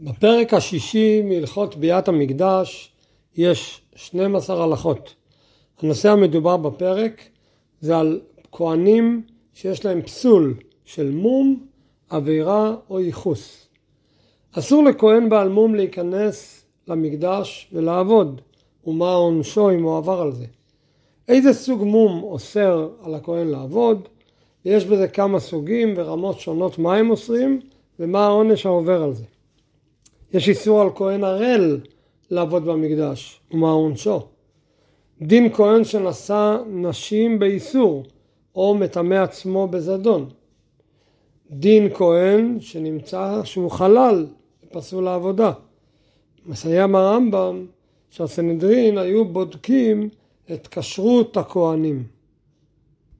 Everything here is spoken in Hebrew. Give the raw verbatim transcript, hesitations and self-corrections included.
בפרק השישי מהלכות ביאת המקדש יש שתים עשרה הלכות. הנושא המדובר בפרק זה על כהנים שיש להם פסול של מום, עבירה או ייחוס. אסור לכהן בעל מום להיכנס למקדש ולעבוד, ומה עונשו אם הוא עבר על זה. איזה סוג מום אוסר על הכהן לעבוד, ויש בזה כמה סוגים ורמות שונות מה הם אוסרים ומה העונש העובר על זה. יש איסור על כהן ערל לעבוד במקדש, ומה עונשו. דין כהן שנשא נשים באיסור, או מטמא עצמו בזדון. דין כהן שנמצא שהוא חלל, פסול לעבודה. מסיים הרמב"ם שהסנהדרין היו בודקים את כשרות הכהנים.